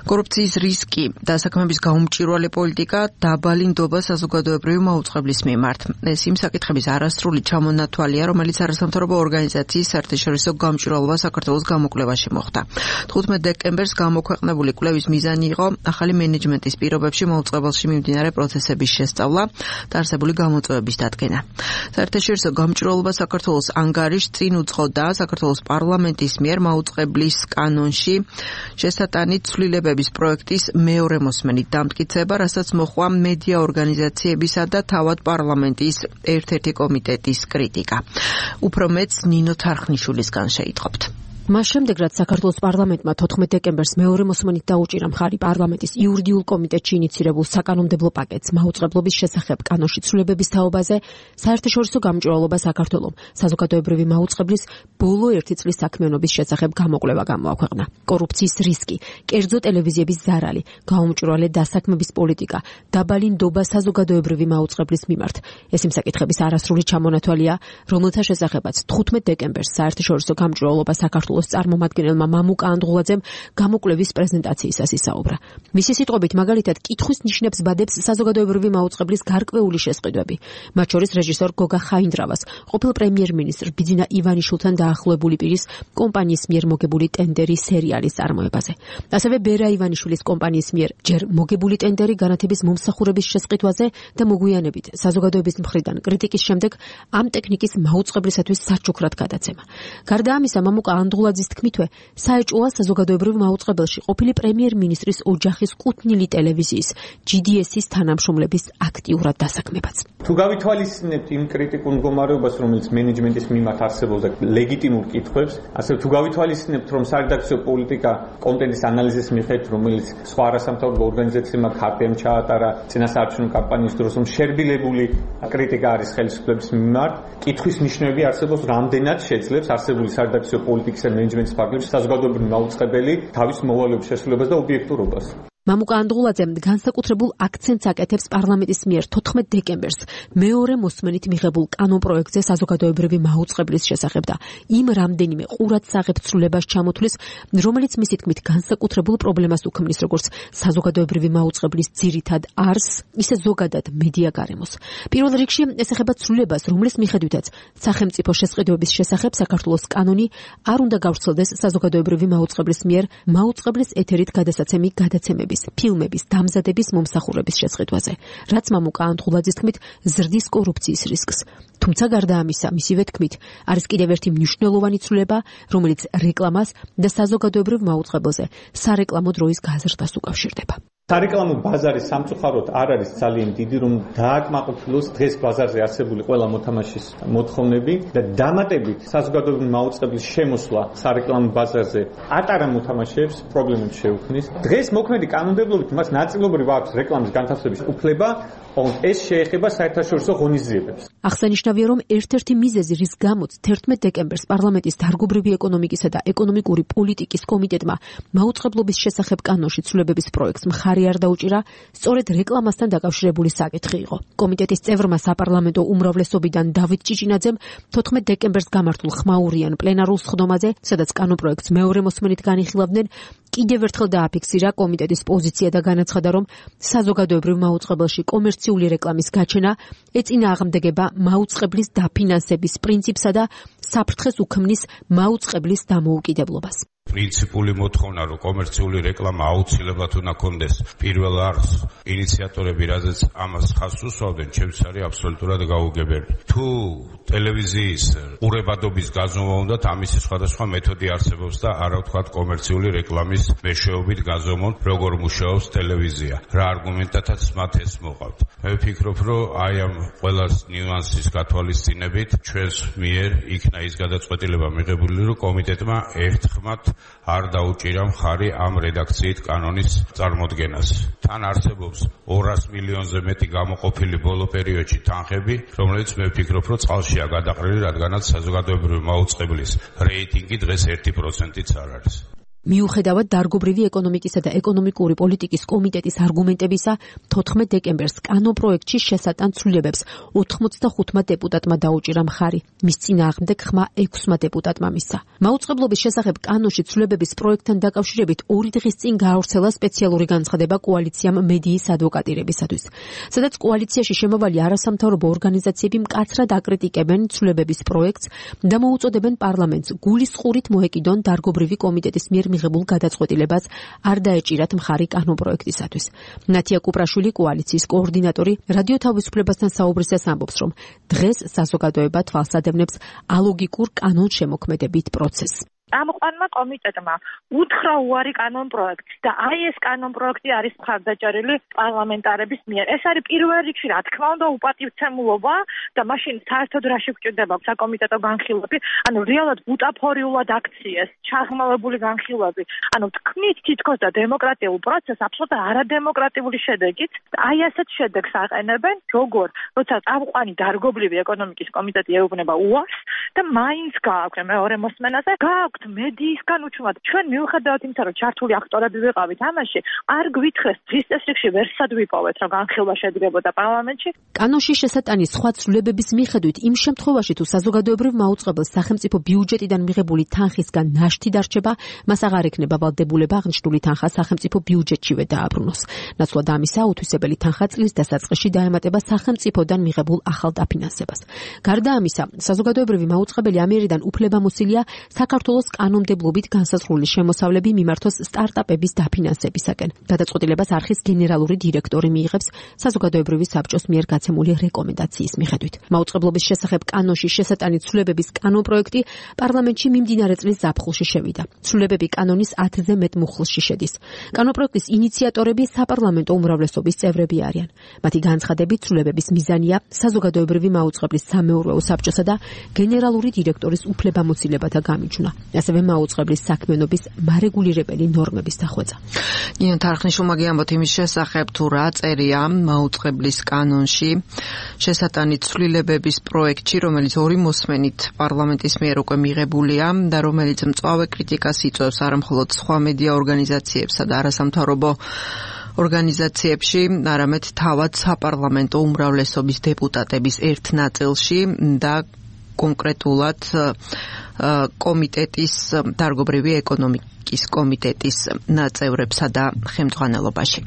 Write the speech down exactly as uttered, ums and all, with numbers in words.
კორუფციის რისკი და საქმეების გაუმჭირვალე პოლიტიკა დაბალი ნდობა საზოგადოებრივი მაუწყებლის მიმართ. ეს იმ საკითხების არასრული ჩამონათვალია, რომელიც არასამთავრობო ორგანიზაციის საერთაშორისო გამჭვირვალობა საქართველოს გამოკვლევაში მოხდა. თხუთმეტ დეკემბერს გამოქვეყნებული კვლევის მიზანი იყო ახალი მენეჯმენტის პირობებში მაუწყებელში მიმდინარე პროცესების შესწავლა და არსებული გამოწვევების დადგენა. საერთაშორისო გამჭვირვალობა საქართველოს ანგარიშს წინ უძღოდა საქართველოს პარლამენტის მიერ მაუწყებლის კანონში შესატანით ცვლილებების პროექტის მეორე მოსმენით დამტკიცება, რასაც მოჰყვა მედია ორგანიზაციებისა და თავად პარლამენტის ერთ-ერთი კომიტეტის კრიტიკა. უფრო მეც ნინო თარხნიშვილისგან შეიტყობთ. მას შემდეგ, რაც საქართველოს პარლამენტმა თოთხმეტ დეკემბერს მეორე მოსმენით დაუჭირა მხარი პარლამენტის იურიდიულ კომიტეტში ინიცირებულ საკანონმდებლო პაკეტს მაუწყებლობის შესახებ კანონში ცვლილებების თაობაზე, საერთაშორისო გამჭვირვალობა საქართველომ საზოგადოებრივი მაუწყებლის ბოლო ერთი წლის საქმიანობის შესახებ გამოკვლევა გამოაქვეყნა. კორუფციის რისკი, კერძო ტელევიზიების ზარალი, გაუმჭვირვალე დასაქმების პოლიტიკა, დაბალი ნდობა საზოგადოებრივი მაუწყებლის მიმართ. ეს იმ საკითხების არასრული ჩამონათვალია, რომელთა შესახებაც თხუთმეტ დეკემბერს საერთაშორისო გამჭვირვალობა საქართველოს წარმომადგენელმა მამუკა ანდღულაძემ გამოკვლევის პრეზენტაციისას ისაუბრა. მისი სიტყვებით, მაგალითად, კითხვის ნიშნებს ბადებს საზოგადოებრივი მაუწყებლის გარკვეული შესყიდვები, მათ შორის რეჟისორ გოგა ხაინდრავას, ყოფილ პრემიერ-მინისტრ ბიძინა ივანიშვილთან დაახლოებული პირის კომპანიის მიერ მოგებული ტენდერი სერიალის წარმოებაზე. ასევე ბერა ივანიშვილის კომპანიის მიერ ჯერ მოგებული ტენდერი განათების მომსახურების შესყიდვაზე და მოგვიანებით საზოგადოების მხრიდან კრიტიკის შემდეგ ამ ტექნიკის მაუწყებლისათვის საჩუქრად გადაცემა. გარდა ამისა, მამუკა ანდღულაძის თქმითვე, საეჭვოა საზოგადოებრივ მაუწყებელში ყოფილი პრემიერ-მინისტრის ოჯახის კუთვნილი ტელევიზიის ჯი დი ეს-ის თანამშრომლების აქტიურად დასაქმებაც. თუ გავითვალისწინებთ იმ კრიტიკულ მდგომარეობას, რომელიც მენეჯმენტის მიმართ არსებობდა ლეგიტიმურ კითხვებს, ასე თუ გავითვალისწინებთ, რომ სარედაქციო პოლიტიკა კონტენტის ანალიზის მიხედვით, რომელიც სხვა არასამთავრობო ორგანიზაციებმა ქარტიამ ჩაატარა წინასაარჩევნო კამპანიის დროს, რომ შერბილებული კრიტიკა არის ხელისუფლების მიმართ, კითხვის ნიშნები არსებობს, რამდენად შეძლებს არსებული სარედაქციო პოლიტიკის და მენეჯმენტის ფაქტორებში საზოგადოებრივი მაუწყებელი თავის მოვალეობის შესრულებას და ობიექტურობას. მამუკა ანდღულაძემ განსაკუთრებულ აქცენტს აკეთებს პარლამენტის მიერ თოთხმეტ დეკემბერს მეორე მოსმენით მიღებულ კანონპროექტზე საზოგადოებრივი მაუწყებლის შესახებ და იმ რამდენიმე ყურადსაღებ ცვლილებას ჩამოთვლის, რომელიც მისი თქმით განსაკუთრებულ პრობლემას უქმნის როგორც საზოგადოებრივი მაუწყებლის ძირითად არსს, ისე ზოგადად მედია გარემოს. პირველ რიგში ეს ეხება ცვლილებას, რომლის მიხედვითაც სახელმწიფო შესყიდვების შესახებ საქართველოს კანონი არ უნდა გავრცელდეს საზოგადოებრივი მაუწყებლის მიერ მაუწყებლის ეთერით გადასაცემი გადაცემების ფილმების დამზადების მომსახურების შესყიდვაზე, რაც მამუკა ანდღულაძის თქმით ზრდის კორუფციის რისკს. თუმცა გარდა ამისა, მისივე თქმით, არის კიდევ ერთი მნიშვნელოვანი ცვლილება, რომელიც რეკლამას და საზოგადოებრივ მაუწყებელზე სარეკლამო დროის გაზრდას უკავშირდება. სარეკლამო ბაზარი სამწუხაროდ არ არის ძალიან დიდი, რომ დააკმაყოფილოს დღეს ბაზარზე არსებული ყველა მოთამაშის მოთხოვნები და დამატებით საზოგადოებრივი მაუწყებლის შემოსვლა სარეკლამო ბაზარზე ატარა მოთამაშეებს პრობლემებს შეუქმნის. დღეს მოქმედი კანონმდებლობით მას ნაწილობრივ აქვს რეკლამის განთავსების უფლება, თუმცა ეს შეეხება საერთაშორისო ღონისძიებებს. აღსანიშნავია, რომ ერთ-ერთი მიზეზი, რის გამოც თერთმეტ დეკემბერს პარლამენტის დარგობრივი ეკონომიკისა და ეკონომიკური პოლიტიკის კომიტეტმა მაუწყებლობის შესახებ კანონში ცვლილებების პროექტს მხარი არ დაუჭირა, სწორედ რეკლამასთან დაკავშირებული საკითხი იყო. კომიტეტის წევრმა საპარლამენტო უმრავლესობიდან დავით ჭიჭინაძემ თოთხმეტ დეკემბერს გამართულ ხმაურიან პლენარულ სხდომაზე, სადაც კანონპროექტს მეორე მოსმენით განიხილავდნენ, კიდევ ერთხელ დააფიქსირა კომიტეტის პოზიცია და განაცხადა, რომ საზოგადოებრივ მაუწყებელში კომერციული რეკლამის გაჩენა ეწინააღმდეგება მაუწყებლის დაფინანსების პრინციპსა და საფრთხეს უქმნის მაუწყებლის დამოუკიდებლობას. პრინციპული მოთხოვნა, რომ კომერციული რეკლამა აუცილებლად უნდა კონდეს პირველ არხს, ინიციატორები რადგან ამას ხაზს უსვამდნენ, ჩემს არის აბსოლუტურად გაუგებელი. თუ ტელევიზიის ყურებადობის გაზომვა უნდათ, ამისი სხვადასხვა მეთოდი არსებობს და არა ვთქვათ კომერციული რეკლამის მეშვეობით გაზომონ, როგორ მუშაობს ტელევიზია, რა არგუმენტათაც მათ ეს მოყავთ. მე ვფიქრობ, რომ აი ამ ყველა ნიუანსის გათვალისწინებით ჩვენს მიერ იქნა ის გადაწყვეტილება მიღებული, რომ კომიტეტმა ერთხმად არ დაუჭირა მხარი ამ რედაქციით კანონის წარმოდგენას. თან არსებობს ორას მილიონზე მეტი გამოყოფილი ბოლო პერიოდში თანხები, რომელიც მე ვფიქრობ, რომ წყალშია გადაყრილი, რადგანაც საზოგადოებრივი მაუწყებლის რეიტინგი დღეს ერთი პროცენტიც არ არის. მიუხედავად დარგობრივი ეკონომიკისა და ეკონომიკური პოლიტიკის კომიტეტის არგუმენტებისა, თოთხმეტ დეკემბერს კანონპროექტში შესატან ცვლილებებს ოთხმოცდახუთმა დეპუტატმა დაუჭირა მხარი. მის წინააღმდეგ ხმა ექვსმა დეპუტატმა მისცა. მაუწყებლობის შესახებ კანონში ცვლილებების პროექტთან დაკავშირებით ორი დღის წინ გაავრცელა სპეციალური განცხადება კოალიციამ მედიის ადვოკატირებისათვის, სადაც კოალიციაში შემავალი არასამთავრობო ორგანიზაციები მკაცრად აკრიტიკებენ ცვლილებების პროექტს და მოუწოდებენ პარლამენტს გულისწყურით მოეკიდონ დარგობრივი კომიტეტის მიერ მიღებულ გადაწყვეტილებას არ დაეჭირათ მხარი კანონპროექტისათვის. ნათია კუპრაშვილი, კოალიციის კოორდინატორი, რადიო თავისუფლებასთან საუბრისას ამბობს, რომ დღეს საზოგადოება თვალს ადევნებს ალოგიკურ კანონშემოქმედებით პროცესს. Წამყვანმა კომიტეტმა უთხრა უარი კანონპროექტს და აი ეს კანონპროექტი არის მხარდაჭერილი პარლამენტარების მიერ. ეს არის პირველ რიგში, რა თქმა უნდა, უპატივცემულობა და მაშინ საერთოდ რაში გვჭირდება საკომიტეტო განხილვები, ანუ რეალურად ბუტაფორიულად აქციეს, ჩაღრმავებული განხილვები. ანუ თქმით თითქოს და დემოკრატიულ პროცესს აბსოლუტურად არადემოკრატიული შედეგით, აი ასეთ შედეგს აყენებენ, როგორ როცა წამყვანი დარგობრივი ეკონომიკის კომიტეტი ეუბნება უარს და მაინც გააქვთ მეორე მოსმენაზე, გააქვთ მედიისგან უჩვენად. ჩვენ მიუხედავად იმისა, რომ ჩართული აქტორები ვიყავით ამაში, არ გვითხრეს დღის წესრიგში ვერსად ვიპოვეთ, რომ განხილვა შედგებოდა პარლამენტში. კანონში შესატანის სხვა ცვლილებების მიხედვით, იმ შემთხვევაში თუ საზოგადოებრივ მაუწყებელს სახელმწიფო ბიუჯეტიდან მიღებული თანხისგან ნაშთი დარჩება, მას აღარ ექნება ვალდებულება აღნიშნული თანხა სახელმწიფო ბიუჯეტშივე დააბრუნოს. ნაცვლად ამისა, უთვისებელი თანხა წლის დასაწყისში დაემატება სახელმწიფოდან მიღებულ ახალ დაფინანსებას. გარდა ამისა, საზოგადოებრივი მაუწყებელი ამიერიდან უფლებამოსილია საქართველოს კანონმდებლობით განსაზღვრული შემოსავლები მიმართოს სტარტაპების დაფინანსებისაკენ. გადაწყვეტილებას არხის გენერალური დირექტორი მიიღებს საზოგადოებრივი საბჭოს მიერ გაცემული რეკომენდაციის მიხედვით. მაუწყებლობის შესახებ კანონში შესატანი ცვლილებების კანონპროექტი პარლამენტში მიმდინარე წლის ზაფხულში შევიდა. ცვლილებები კანონის ათზე მეტ მუხლში შედის. კანონპროექტის ინიციატორები საპარლამენტო უმრავლესობის წევრები არიან. მათი განცხადებით, ცვლილებების მიზანია საზოგადოებრივი მაუწყებლის სამეურვეო საბჭოსა და გენერალური დირექტორის უფლებამოსილებათა გამიჯვნა. ასევე მაუწყებლის საქმიანობის მარეგულირებელი ნორმების დახვეწა. ნინო თარხნიშვილმა გიამბოთ იმის შესახებ, თუ რა წერია მაუწყებლის კანონში შესატანი ცვლილებების პროექტში, რომელიც ორი მოსმენით პარლამენტის მიერ უკვე მიღებულია და რომელიც მწვავე კრიტიკას იწვევს არამხოლოდ სხვა მედია ორგანიზაციებსა და არასამთავრობო ორგანიზაციებში, არამედ თავად საპარლამენტო უმრავლესობის დეპუტატების ერთ ნაწილში და კონკრეტულად კომიტეტის დარგობრივი ეკონომიკის კომიტეტის ნაწევრებსა და ხელმძღვანელობაში.